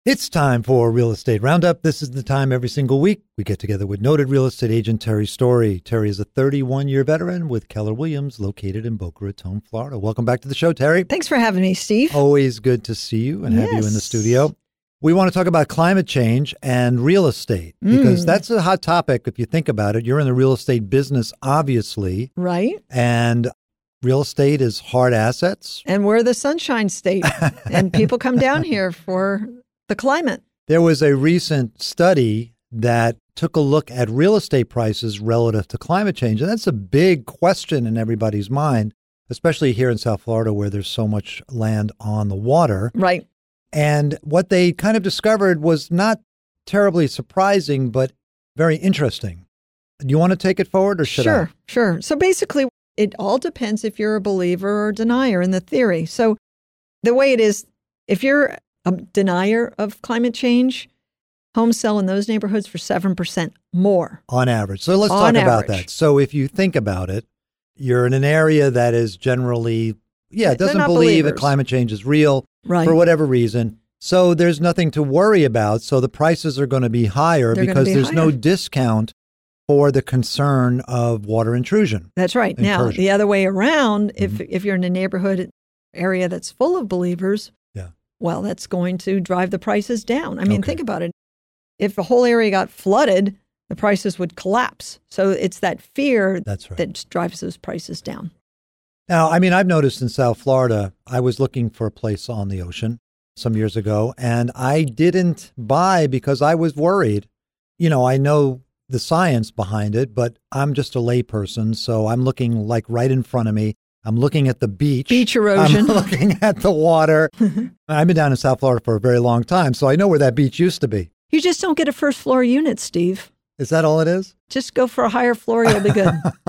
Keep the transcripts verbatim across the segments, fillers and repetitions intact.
It's time for Real Estate Roundup. This is the time every single week we get together with noted real estate agent Terry Story. Terry is a thirty-one-year veteran with Keller Williams, located in Boca Raton, Florida. Welcome back to the show, Terry. Thanks for having me, Steve. Always good to see you and have Yes. you in the studio. We want to talk about climate change and real estate because Mm. that's a hot topic if you think about it. You're in the real estate business, obviously, Right? and real estate is hard assets. And we're the Sunshine State. And people come down here for the climate. There was a recent study that took a look at real estate prices relative to climate change. And that's a big question in everybody's mind, especially here in South Florida where there's so much land on the water. Right. And what they kind of discovered was not terribly surprising, but very interesting. Do you want to take it forward or should Sure, sure. So basically, it all depends if you're a believer or denier in the theory. So the way it is, if you're a denier of climate change, homes sell in those neighborhoods for seven percent more. I? On average. So let's On talk about average. that. So if you think about it, you're in an area that is generally, yeah, it They're doesn't not believe that believers. climate change is real. Right. For whatever reason. So there's nothing to worry about. So the prices are going to be higher They're gonna because be there's no higher. discount for the concern of water intrusion. That's right. Now, Incursion. the other way around, if Mhm. if you're in a neighborhood area that's full of believers, Yeah. well, that's going to drive the prices down. I mean, Okay. think about it. If the whole area got flooded, the prices would collapse. So it's that fear That's right. that drives those prices down. Now, I mean, I've noticed in South Florida, I was looking for a place on the ocean some years ago, and I didn't buy because I was worried. You know, I know the science behind it, but I'm just a layperson, so I'm looking like right in front of me. I'm looking at the beach. Beach erosion. I'm looking at the water. I've been down in South Florida for a very long time, so I know where that beach used to be. You just don't get a first floor unit, Steve. Is that all it is? Just go for a higher floor, you'll be good.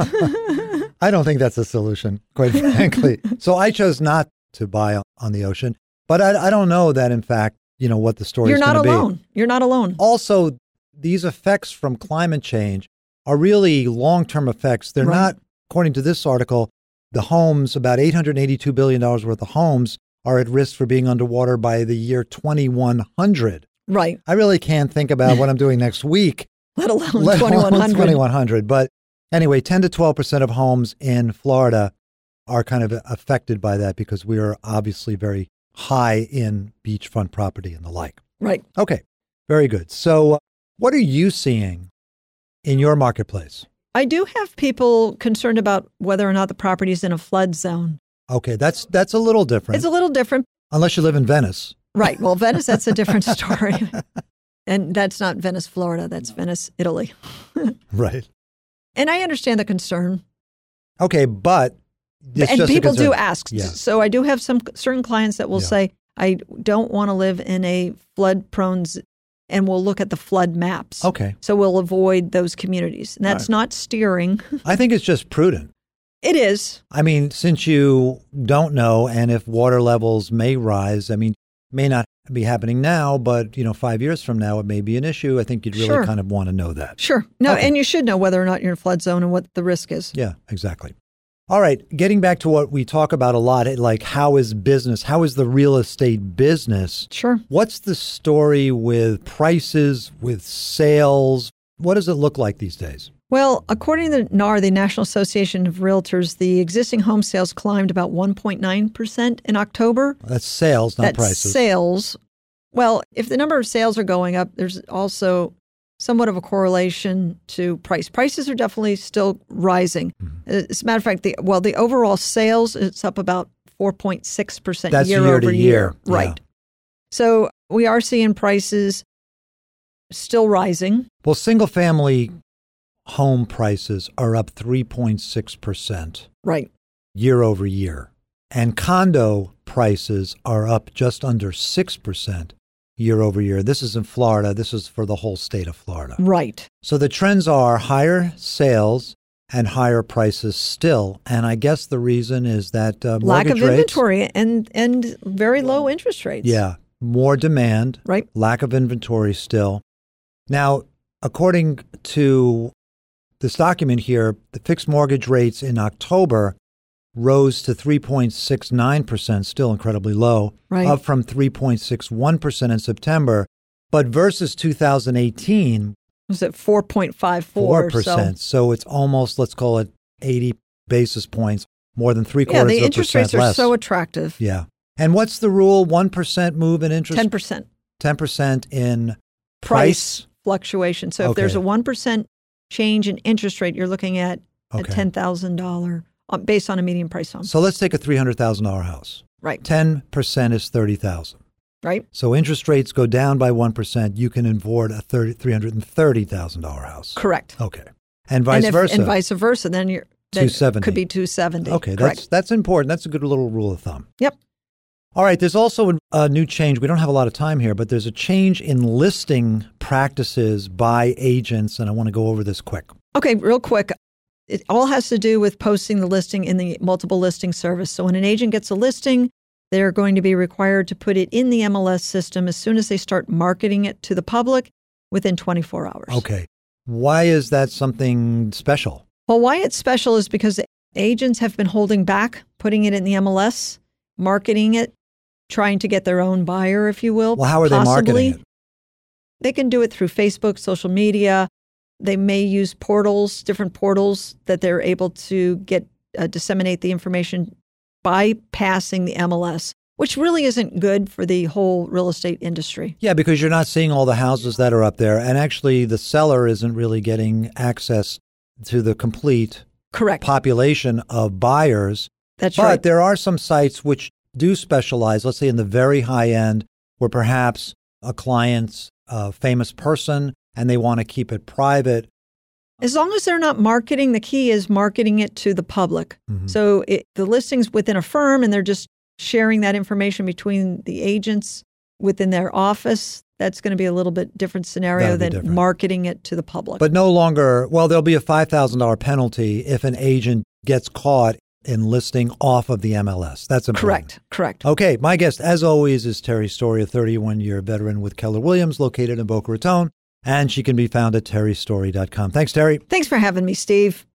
I don't think that's a solution, quite frankly. So I chose not to buy on the ocean, but I, I don't know that, in fact, you know, what the story You're is not going to be. alone. You're not alone. Also, these effects from climate change are really long-term effects. They're Right. not, according to this article, the homes, about eight hundred eighty-two billion dollars worth of homes are at risk for being underwater by the year twenty-one hundred. Right. I really can't think about what I'm doing next week, Let alone let alone twenty-one hundred. twenty-one hundred. But anyway, ten to twelve percent of homes in Florida are kind of affected by that because we are obviously very high in beachfront property and the like. Right. Okay, very good. So uh, what are you seeing in your marketplace? I do have people concerned about whether or not the property is in a flood zone. Okay, that's that's a little different. It's a little different. Unless you live in Venice. Right. Well, Venice, that's a different story. And that's not Venice, Florida. That's Venice, Italy. Right. And I understand the concern. Okay, but it's and just a people do concern. ask. Yeah. So I do have some certain clients that will Yeah. say, I don't want to live in a flood prone, z-, and we'll look at the flood maps. Okay. So we'll avoid those communities. And that's All not steering. I think it's just prudent. It is. I mean, since you don't know, and if water levels may rise, I mean, may not be happening now, but, you know, five years from now, it may be an issue. I think you'd really Sure. kind of want to know that. Sure. No, Okay. and you should know whether or not you're in a flood zone and what the risk is. Yeah, exactly. All right. Getting back to what we talk about a lot, like how is business, how is the real estate business? Sure. What's the story with prices, with sales? What does it look like these days? Well, according to N A R, the National Association of Realtors, the existing home sales climbed about one point nine percent in October. That's sales, not That's prices. sales. Well, if the number of sales are going up, there's also somewhat of a correlation to price. Prices are definitely still rising. Mm-hmm. As a matter of fact, the well, the overall sales, it's up about four point six percent That's year, year over to year. year. Right. Yeah. So we are seeing prices still rising. Well, single family home prices are up three point six percent Right. year over year. And condo prices are up just under six percent year over year. This is in Florida. This is for the whole state of Florida. Right. So the trends are higher sales and higher prices still. And I guess the reason is that uh, Lack mortgage of rates, inventory and, and very low interest rates. yeah, more demand, Right. lack of inventory still. Now, according to this document here, the fixed mortgage rates in October rose to three point six nine percent, still incredibly low, Right. up from three point six one percent in September. But versus two thousand eighteen, Was it four point five four? four percent. So, so it's almost, let's call it eighty basis points, more than three Yeah, quarters the of a interest percent rates are less. so attractive. Yeah. And what's the rule? one percent move in interest? ten percent ten percent in price price? fluctuation. So if there's Okay. a one percent change in interest rate, you're looking at a Okay. ten thousand dollars uh, based on a median price home. So let's take a three hundred thousand dollars house. Right. ten percent is thirty thousand dollars. Right. So interest rates go down by one percent, you can afford a three hundred thirty thousand dollars house. Correct. Okay. And vice and if, versa. And vice versa, then you're then two seventy. Could be two seventy. Okay, Correct. that's that's important. That's a good little rule of thumb. Yep. All right, there's also a, a new change. We don't have a lot of time here, but there's a change in listing practices by agents, and I want to go over this quick. Okay, real quick. It all has to do with posting the listing in the multiple listing service. So when an agent gets a listing, they're going to be required to put it in the M L S system as soon as they start marketing it to the public within twenty-four hours. Okay. Why is that something special? Well, why it's special is because agents have been holding back putting it in the M L S, marketing it, trying to get their own buyer, if you will. Well, how are possibly. they marketing it? They can do it through Facebook, social media. They may use portals, different portals that they're able to get uh, disseminate the information bypassing the M L S, which really isn't good for the whole real estate industry. Yeah, because you're not seeing all the houses that are up there, and actually the seller isn't really getting access to the complete Correct. population of buyers. That's but right. there are some sites which do specialize, let's say in the very high end, where perhaps a client's a famous person and they want to keep it private. As long as they're not marketing, the key is marketing it to the public. Mhm. So it, the listing's within a firm and they're just sharing that information between the agents within their office. That's going to be a little bit different scenario That'd be than different. marketing it to the public. But no longer, well, there'll be a five thousand dollars penalty if an agent gets caught in listing off of the M L S. That's important. Correct. Correct. Okay, my guest, as always, is Terry Story, a thirty-one-year veteran with Keller Williams, located in Boca Raton, and she can be found at terry story dot com. Thanks, Terry. Thanks for having me, Steve.